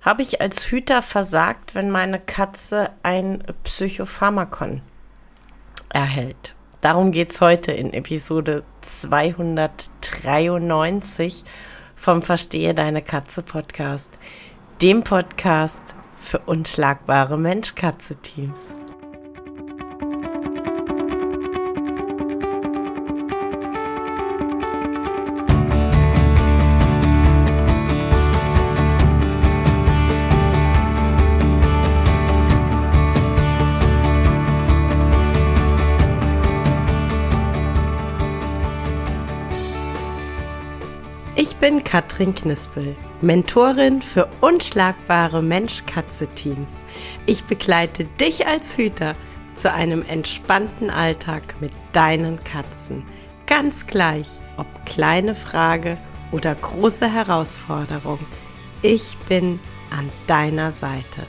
Habe ich als Hüter versagt, wenn meine Katze ein Psychopharmakon erhält? Darum geht es heute in Episode 293 vom Verstehe deine Katze Podcast, dem Podcast für unschlagbare Mensch-Katze-Teams. Ich bin Katrin Knispel, Mentorin für unschlagbare Mensch-Katze-Teams. Ich begleite dich als Hüter zu einem entspannten Alltag mit deinen Katzen. Ganz gleich, ob kleine Frage oder große Herausforderung. Ich bin an deiner Seite.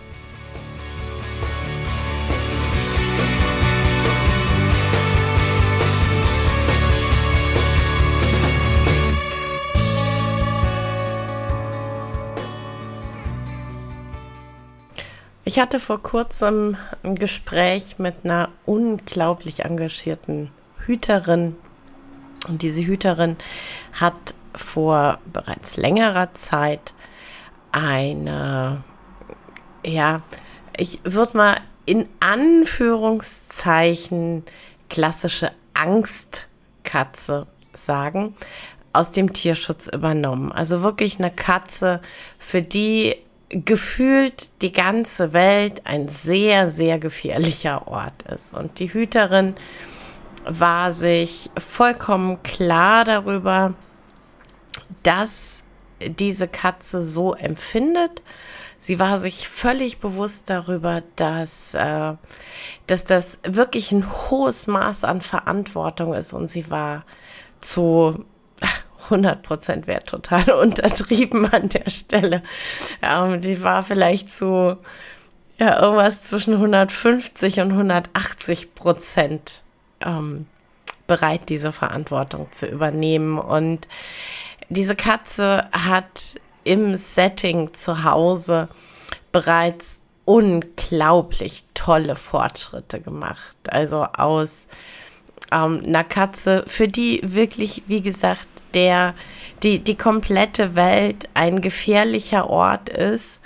Ich hatte vor kurzem ein Gespräch mit einer unglaublich engagierten Hüterin. Und diese Hüterin hat vor bereits längerer Zeit eine, ich würde mal in Anführungszeichen klassische Angstkatze sagen, aus dem Tierschutz übernommen. Also wirklich eine Katze, für die gefühlt die ganze Welt ein sehr, sehr gefährlicher Ort ist. Und die Hüterin war sich vollkommen klar darüber, dass diese Katze so empfindet. Sie war sich völlig bewusst darüber, dass das wirklich ein hohes Maß an Verantwortung ist. Und sie war zu 100% wäre total untertrieben an der Stelle. Die war vielleicht so irgendwas zwischen 150 und 180% bereit, diese Verantwortung zu übernehmen. Und diese Katze hat im Setting zu Hause bereits unglaublich tolle Fortschritte gemacht. Also aus einer Katze, für die wirklich, wie gesagt, die komplette Welt ein gefährlicher Ort ist,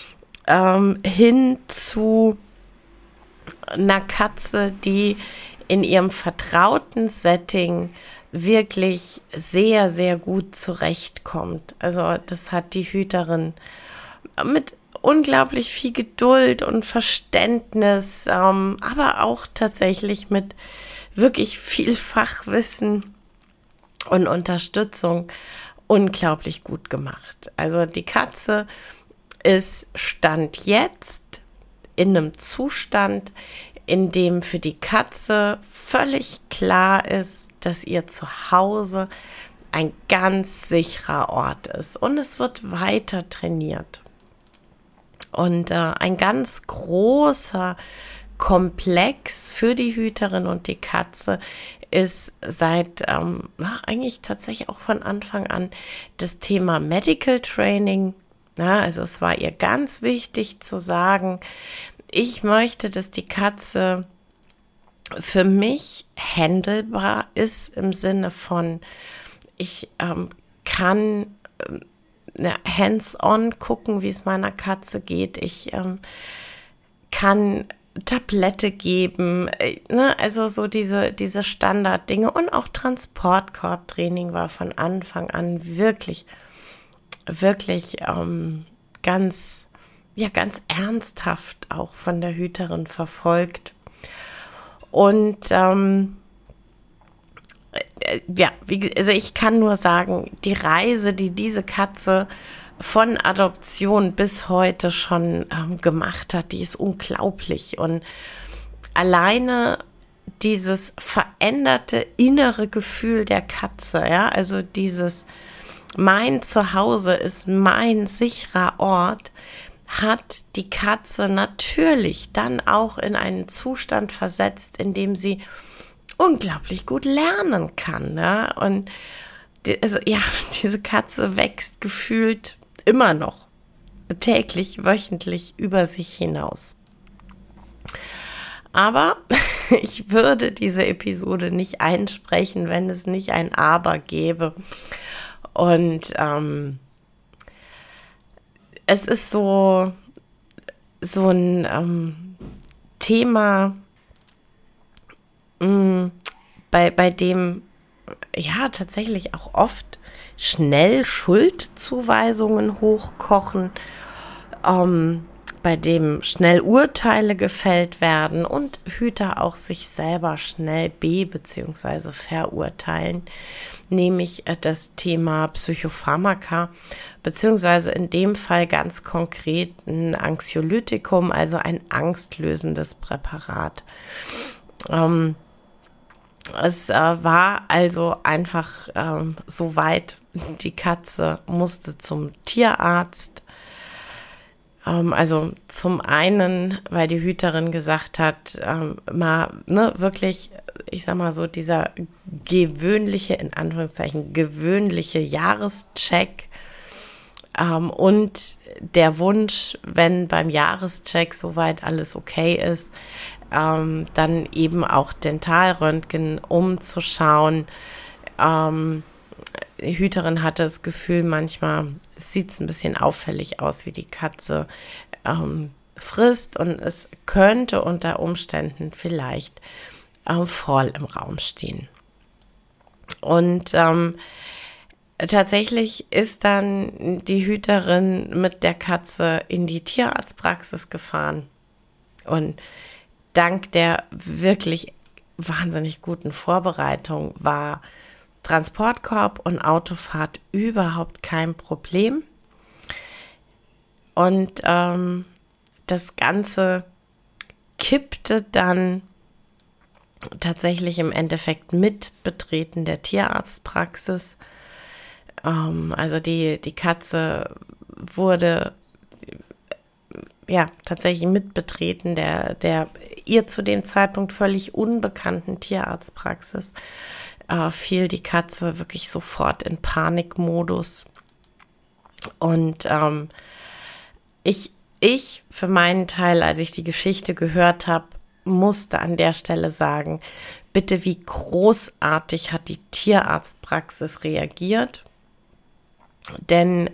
hin zu einer Katze, die in ihrem vertrauten Setting wirklich sehr, sehr gut zurechtkommt. Also das hat die Hüterin mit unglaublich viel Geduld und Verständnis, aber auch tatsächlich mit wirklich viel Fachwissen und Unterstützung unglaublich gut gemacht. Also die Katze ist Stand jetzt in einem Zustand, in dem für die Katze völlig klar ist, dass ihr Zuhause ein ganz sicherer Ort ist. Und es wird weiter trainiert. Und ein ganz großer Komplex für die Hüterin und die Katze ist seit eigentlich tatsächlich auch von Anfang an das Thema Medical Training. Ja, also es war ihr ganz wichtig zu sagen, ich möchte, dass die Katze für mich handelbar ist im Sinne von, ich kann hands-on gucken, wie es meiner Katze geht. Ich kann Tablette geben, also so diese Standarddinge, und auch Transportkorbtraining war von Anfang an wirklich ganz ernsthaft auch von der Hüterin verfolgt. Und also ich kann nur sagen, die Reise, die diese Katze von Adoption bis heute schon gemacht hat, die ist unglaublich. Und alleine dieses veränderte innere Gefühl der Katze, also dieses mein Zuhause ist mein sicherer Ort, hat die Katze natürlich dann auch in einen Zustand versetzt, in dem sie unglaublich gut lernen kann. Und diese Katze wächst gefühlt immer noch täglich, wöchentlich über sich hinaus. Aber ich würde diese Episode nicht einsprechen, wenn es nicht ein Aber gäbe. Und es ist so ein Thema, bei dem ja tatsächlich auch oft schnell Schuldzuweisungen hochkochen, bei dem schnell Urteile gefällt werden und Hüter auch sich selber schnell bzw. verurteilen, nämlich das Thema Psychopharmaka, beziehungsweise in dem Fall ganz konkret ein Anxiolytikum, also ein angstlösendes Präparat. Es war also einfach so weit, die Katze musste zum Tierarzt. Also zum einen, weil die Hüterin gesagt hat, wirklich, ich sag mal so, dieser gewöhnliche, in Anführungszeichen, gewöhnliche Jahrescheck und der Wunsch, wenn beim Jahrescheck soweit alles okay ist, dann eben auch Dentalröntgen, um zu schauen. Die Hüterin hatte das Gefühl, manchmal sieht es ein bisschen auffällig aus, wie die Katze frisst, und es könnte unter Umständen vielleicht Fall im Raum stehen. Und tatsächlich ist dann die Hüterin mit der Katze in die Tierarztpraxis gefahren, und dank der wirklich wahnsinnig guten Vorbereitung war Transportkorb und Autofahrt überhaupt kein Problem. Und das Ganze kippte dann tatsächlich im Endeffekt mit Betreten der Tierarztpraxis. Also die Katze wurde ja tatsächlich mit Betreten der ihr zu dem Zeitpunkt völlig unbekannten Tierarztpraxis fiel die Katze wirklich sofort in Panikmodus. Und ich für meinen Teil, als ich die Geschichte gehört habe, musste an der Stelle sagen, bitte, wie großartig hat die Tierarztpraxis reagiert. Denn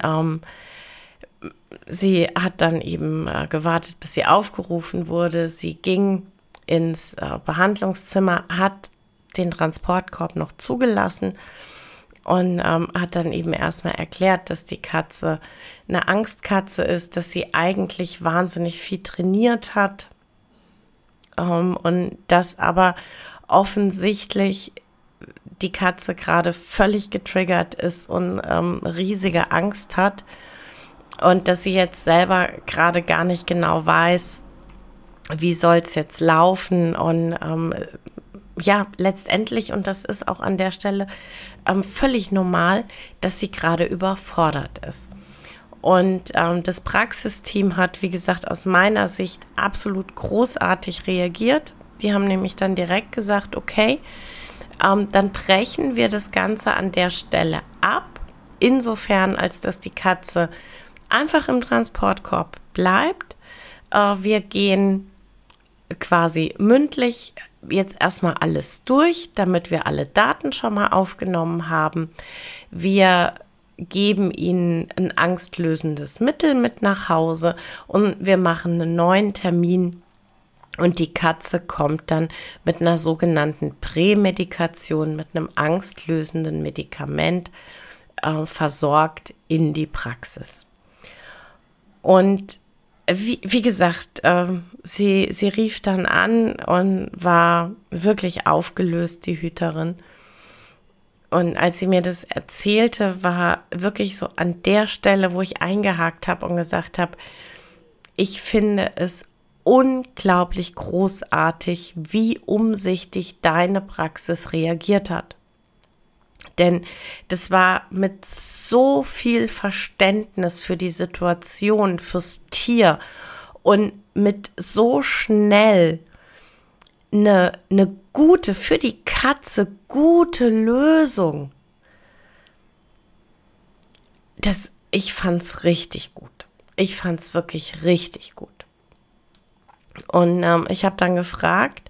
sie hat dann eben gewartet, bis sie aufgerufen wurde. Sie ging ins Behandlungszimmer, hat den Transportkorb noch zugelassen und hat dann eben erstmal erklärt, dass die Katze eine Angstkatze ist, dass sie eigentlich wahnsinnig viel trainiert hat und dass aber offensichtlich die Katze gerade völlig getriggert ist und riesige Angst hat und dass sie jetzt selber gerade gar nicht genau weiß, wie soll es jetzt laufen, und ja, letztendlich, und das ist auch an der Stelle völlig normal, dass sie gerade überfordert ist. Und das Praxisteam hat, wie gesagt, aus meiner Sicht absolut großartig reagiert. Die haben nämlich dann direkt gesagt, okay, dann brechen wir das Ganze an der Stelle ab, insofern, als dass die Katze einfach im Transportkorb bleibt. Wir gehen quasi mündlich jetzt erstmal alles durch, damit wir alle Daten schon mal aufgenommen haben. Wir geben ihnen ein angstlösendes Mittel mit nach Hause und wir machen einen neuen Termin, und die Katze kommt dann mit einer sogenannten Prämedikation, mit einem angstlösenden Medikament versorgt in die Praxis. Und wie gesagt, sie rief dann an und war wirklich aufgelöst, die Hüterin. Und als sie mir das erzählte, war wirklich so an der Stelle, wo ich eingehakt habe und gesagt habe, ich finde es unglaublich großartig, wie umsichtig deine Praxis reagiert hat. Denn das war mit so viel Verständnis für die Situation, fürs Tier und mit so schnell eine gute, für die Katze gute Lösung. Ich fand's richtig gut. ich fand es wirklich richtig gut. Und ich habe dann gefragt,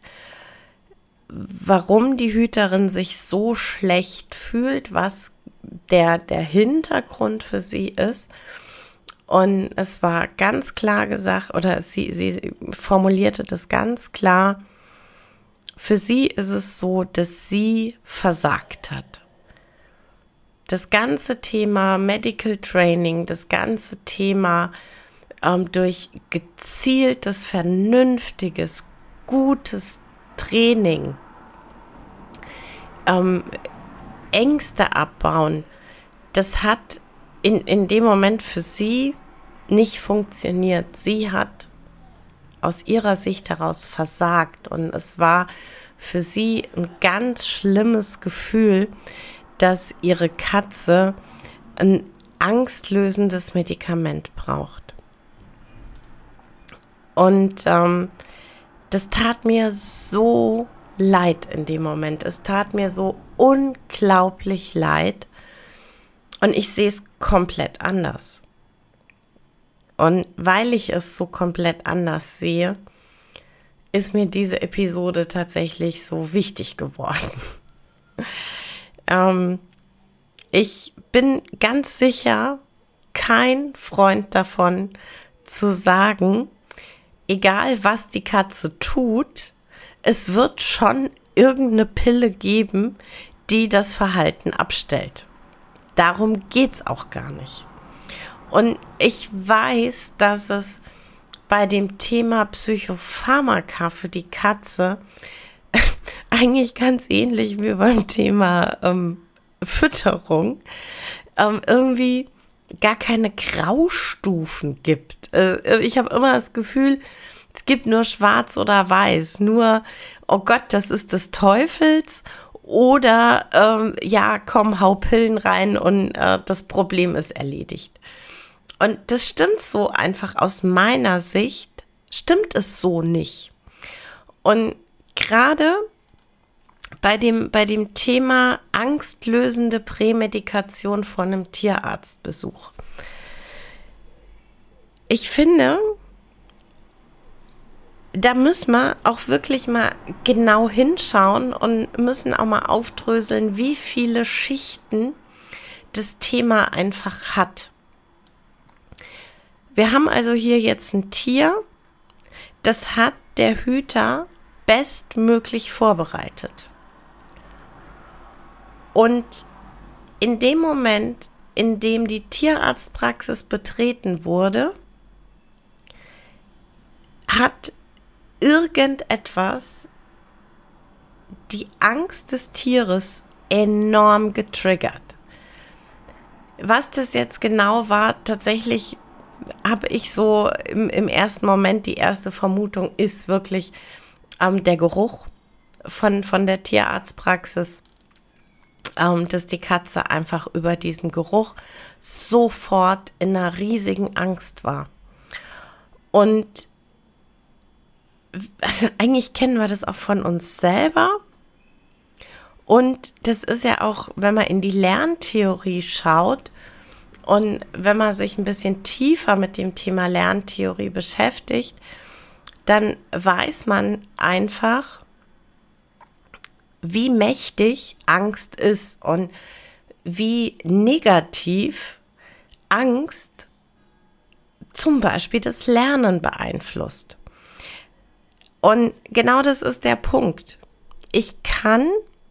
warum die Hüterin sich so schlecht fühlt, was der Hintergrund für sie ist. Und es war ganz klar gesagt, oder sie formulierte das ganz klar, für sie ist es so, dass sie versagt hat. Das ganze Thema Medical Training, das ganze Thema durch gezieltes, vernünftiges, gutes Training, Ängste abbauen, das hat in dem Moment für sie nicht funktioniert. Sie hat aus ihrer Sicht heraus versagt und es war für sie ein ganz schlimmes Gefühl, dass ihre Katze ein angstlösendes Medikament braucht. Und das tat mir so leid in dem Moment. Es tat mir so unglaublich leid. Und ich sehe es komplett anders. Und weil ich es so komplett anders sehe, ist mir diese Episode tatsächlich so wichtig geworden. Ich bin ganz sicher kein Freund davon zu sagen, egal was die Katze tut, es wird schon irgendeine Pille geben, die das Verhalten abstellt. Darum geht's auch gar nicht. Und ich weiß, dass es bei dem Thema Psychopharmaka für die Katze eigentlich ganz ähnlich wie beim Thema Fütterung irgendwie gar keine Graustufen gibt. Ich habe immer das Gefühl, es gibt nur schwarz oder weiß, nur, oh Gott, das ist des Teufels oder, ja, komm, hau Pillen rein und das Problem ist erledigt. Und das stimmt so einfach aus meiner Sicht, stimmt es so nicht. Und gerade bei dem Thema angstlösende Prämedikation von einem Tierarztbesuch. Ich finde, da müssen wir auch wirklich mal genau hinschauen und müssen auch mal aufdröseln, wie viele Schichten das Thema einfach hat. Wir haben also hier jetzt ein Tier, das hat der Hüter bestmöglich vorbereitet. Und in dem Moment, in dem die Tierarztpraxis betreten wurde, hat irgendetwas die Angst des Tieres enorm getriggert. Was das jetzt genau war, tatsächlich habe ich so im ersten Moment, die erste Vermutung ist wirklich der Geruch von der Tierarztpraxis, dass die Katze einfach über diesen Geruch sofort in einer riesigen Angst war. Und also eigentlich kennen wir das auch von uns selber. Und das ist ja auch, wenn man in die Lerntheorie schaut und wenn man sich ein bisschen tiefer mit dem Thema Lerntheorie beschäftigt, dann weiß man einfach, wie mächtig Angst ist und wie negativ Angst zum Beispiel das Lernen beeinflusst. Und genau das ist der Punkt. Ich kann,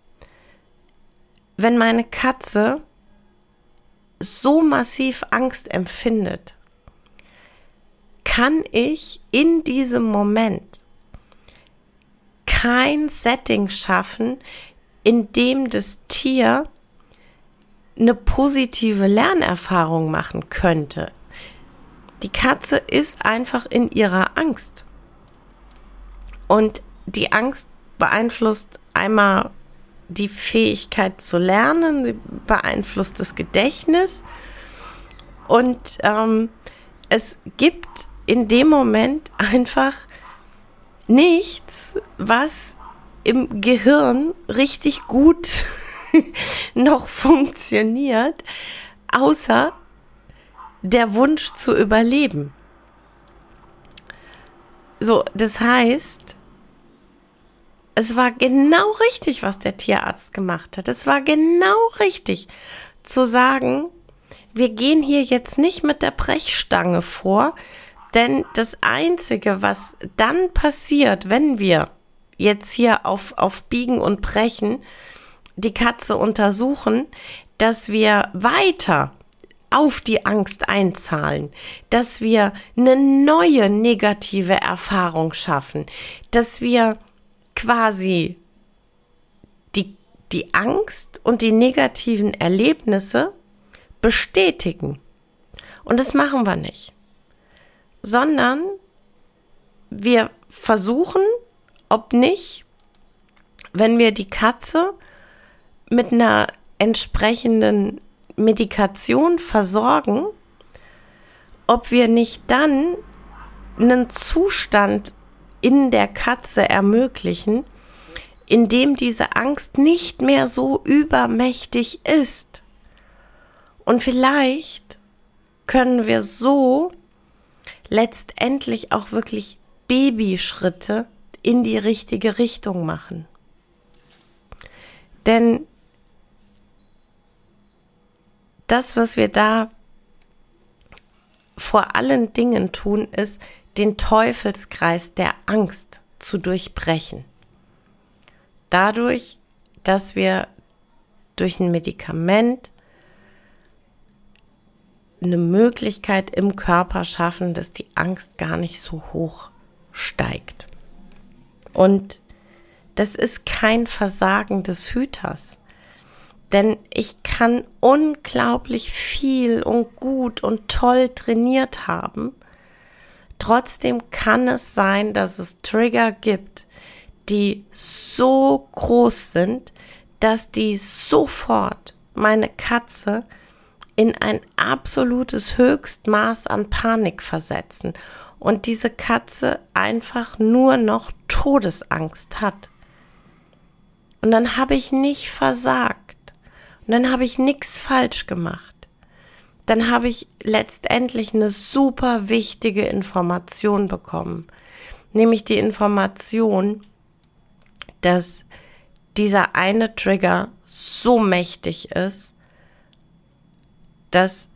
wenn meine Katze so massiv Angst empfindet, kann ich in diesem Moment kein Setting schaffen, in dem das Tier eine positive Lernerfahrung machen könnte. Die Katze ist einfach in ihrer Angst. Und die Angst beeinflusst einmal die Fähigkeit zu lernen, sie beeinflusst das Gedächtnis und es gibt in dem Moment einfach nichts, was im Gehirn richtig gut noch funktioniert, außer der Wunsch zu überleben. So, das heißt, es war genau richtig, was der Tierarzt gemacht hat. Es war genau richtig zu sagen, wir gehen hier jetzt nicht mit der Brechstange vor, denn das Einzige, was dann passiert, wenn wir jetzt hier auf Biegen und Brechen die Katze untersuchen, dass wir weiter auf die Angst einzahlen, dass wir eine neue negative Erfahrung schaffen, dass wir quasi die Angst und die negativen Erlebnisse bestätigen. Und das machen wir nicht, sondern wir versuchen, ob nicht, wenn wir die Katze mit einer entsprechenden Medikation versorgen, ob wir nicht dann einen Zustand in der Katze ermöglichen, in dem diese Angst nicht mehr so übermächtig ist. Und vielleicht können wir so letztendlich auch wirklich Babyschritte in die richtige Richtung machen. Denn das, was wir da vor allen Dingen tun, ist, den Teufelskreis der Angst zu durchbrechen. Dadurch, dass wir durch ein Medikament eine Möglichkeit im Körper schaffen, dass die Angst gar nicht so hoch steigt. Und das ist kein Versagen des Hüters. Denn ich kann unglaublich viel und gut und toll trainiert haben. Trotzdem kann es sein, dass es Trigger gibt, die so groß sind, dass die sofort meine Katze in ein absolutes Höchstmaß an Panik versetzen und diese Katze einfach nur noch Todesangst hat. Und dann habe ich nicht versagt. Und dann habe ich nichts falsch gemacht. Dann habe ich letztendlich eine super wichtige Information bekommen. Nämlich die Information, dass dieser eine Trigger so mächtig ist, dass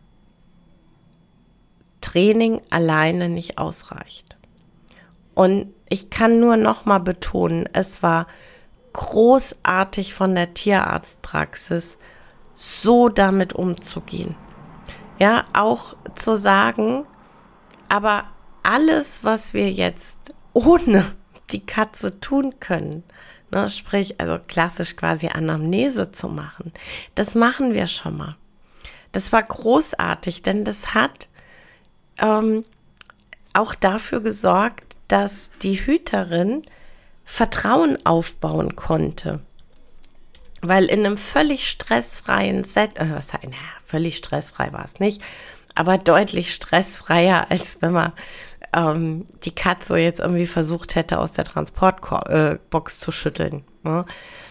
Training alleine nicht ausreicht. Und ich kann nur noch mal betonen, es war großartig von der Tierarztpraxis, so damit umzugehen. Ja, auch zu sagen, aber alles, was wir jetzt ohne die Katze tun können, ne, sprich, also klassisch quasi Anamnese zu machen, das machen wir schon mal. Das war großartig, denn das hat auch dafür gesorgt, dass die Hüterin Vertrauen aufbauen konnte. Weil in einem völlig stressfreien völlig stressfrei war es nicht, aber deutlich stressfreier, als wenn man die Katze jetzt irgendwie versucht hätte, aus der Transportbox zu schütteln. Ne?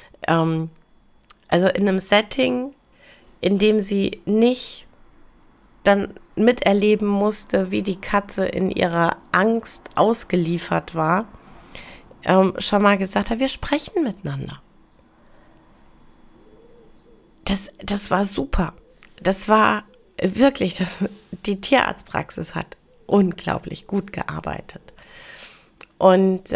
Also in einem Setting, in dem sie nicht dann miterleben musste, wie die Katze in ihrer Angst ausgeliefert war, schon mal gesagt hat, wir sprechen miteinander. Das war super. Das war wirklich, die Tierarztpraxis hat unglaublich gut gearbeitet. Und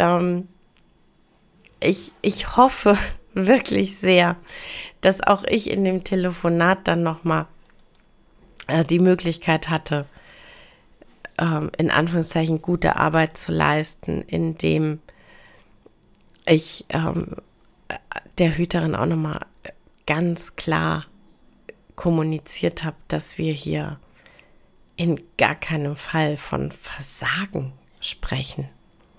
ich hoffe wirklich sehr, dass auch ich in dem Telefonat dann nochmal die Möglichkeit hatte, in Anführungszeichen gute Arbeit zu leisten, indem ich der Hüterin auch nochmal ganz klar kommuniziert habe, dass wir hier in gar keinem Fall von Versagen sprechen.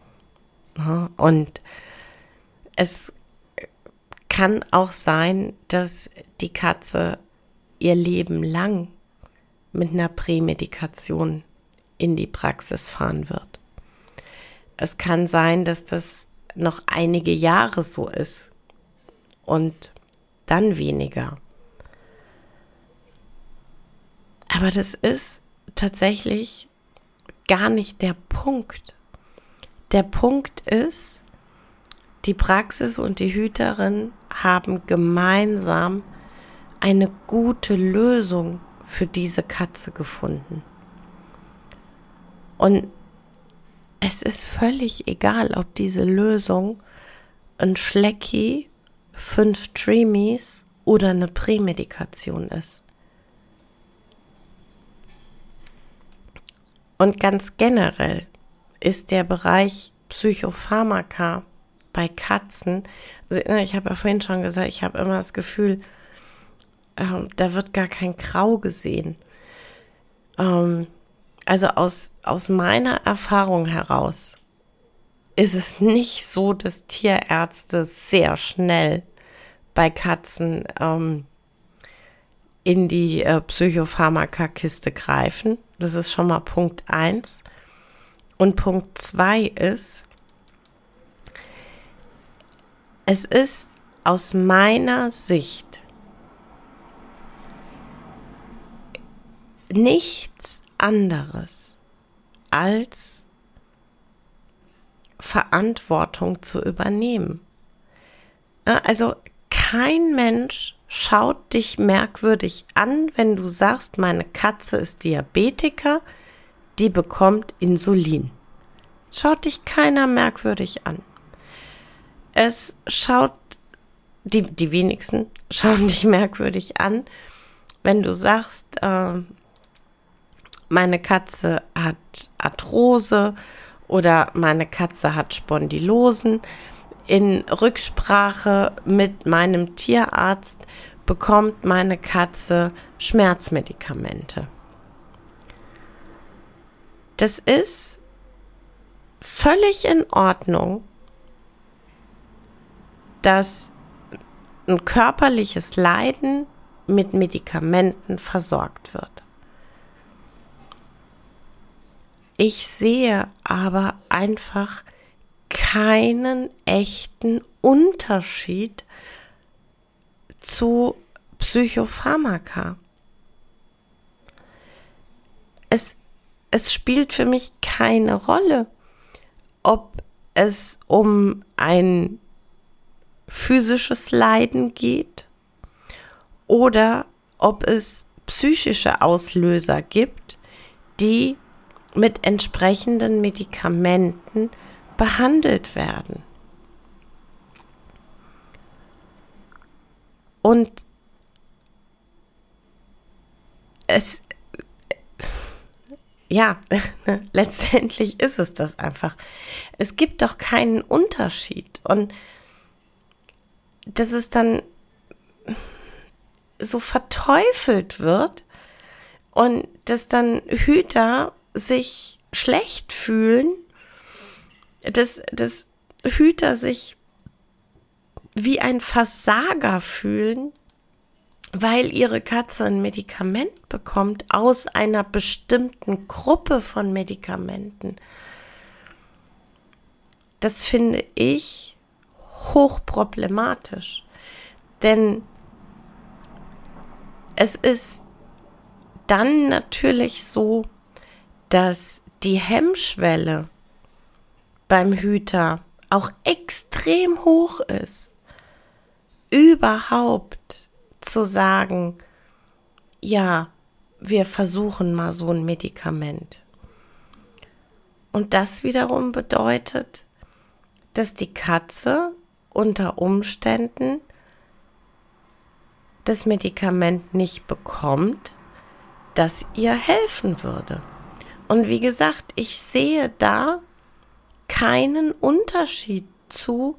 Und es kann auch sein, dass die Katze ihr Leben lang mit einer Prämedikation in die Praxis fahren wird. Es kann sein, dass das noch einige Jahre so ist und dann weniger. Aber das ist tatsächlich gar nicht der Punkt. Der Punkt ist, die Praxis und die Hüterin haben gemeinsam eine gute Lösung für diese Katze gefunden. Und es ist völlig egal, ob diese Lösung ein Schlecki, 5 Dreamies oder eine Prämedikation ist. Und ganz generell ist der Bereich Psychopharmaka bei Katzen, also ich habe ja vorhin schon gesagt, ich habe immer das Gefühl, da wird gar kein Grau gesehen. Also aus meiner Erfahrung heraus ist es nicht so, dass Tierärzte sehr schnell bei Katzen in die Psychopharmaka-Kiste greifen. Das ist schon mal Punkt 1. Und Punkt 2 ist, es ist aus meiner Sicht nichts anderes als Verantwortung zu übernehmen. Also kein Mensch schaut dich merkwürdig an, wenn du sagst, meine Katze ist Diabetiker, die bekommt Insulin. Schaut dich keiner merkwürdig an. Es schaut, die wenigsten schauen dich merkwürdig an, wenn du sagst, meine Katze hat Arthrose oder meine Katze hat Spondylosen. In Rücksprache mit meinem Tierarzt bekommt meine Katze Schmerzmedikamente. Das ist völlig in Ordnung, dass ein körperliches Leiden mit Medikamenten versorgt wird. Ich sehe aber einfach keinen echten Unterschied zu Psychopharmaka. Es spielt für mich keine Rolle, ob es um ein physisches Leiden geht oder ob es psychische Auslöser gibt, die mit entsprechenden Medikamenten behandelt werden. Und letztendlich ist es das einfach. Es gibt doch keinen Unterschied. Und dass es dann so verteufelt wird und dass dann Hüter sich schlecht fühlen, dass Hüter sich wie ein Versager fühlen, weil ihre Katze ein Medikament bekommt aus einer bestimmten Gruppe von Medikamenten. Das finde ich hochproblematisch, denn es ist dann natürlich so, dass die Hemmschwelle beim Hüter auch extrem hoch ist, überhaupt zu sagen, ja, wir versuchen mal so ein Medikament. Und das wiederum bedeutet, dass die Katze unter Umständen das Medikament nicht bekommt, das ihr helfen würde. Und wie gesagt, ich sehe da keinen Unterschied zu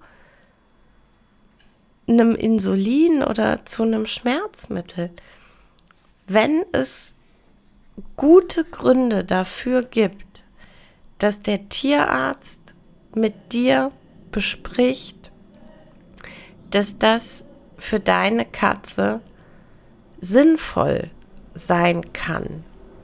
einem Insulin oder zu einem Schmerzmittel. Wenn es gute Gründe dafür gibt, dass der Tierarzt mit dir bespricht, dass das für deine Katze sinnvoll sein kann,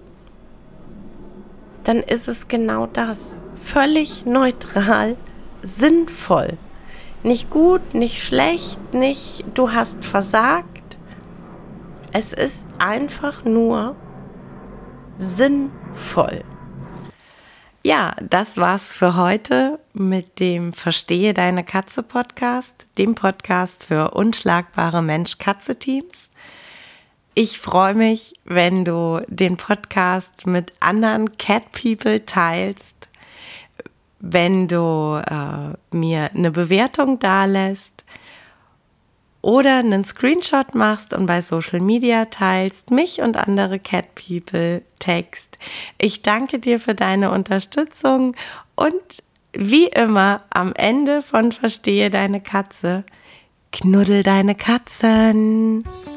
dann ist es genau das. Völlig neutral, sinnvoll. Nicht gut, nicht schlecht, nicht du hast versagt. Es ist einfach nur sinnvoll. voll. Ja, das war's für heute mit dem Verstehe deine Katze Podcast, dem Podcast für unschlagbare Mensch-Katze-Teams. Ich freue mich, wenn du den Podcast mit anderen Cat People teilst, wenn du mir eine Bewertung dalässt oder einen Screenshot machst und bei Social Media teilst, mich und andere Cat People text. Ich danke dir für deine Unterstützung und wie immer am Ende von Verstehe deine Katze, knuddel deine Katzen.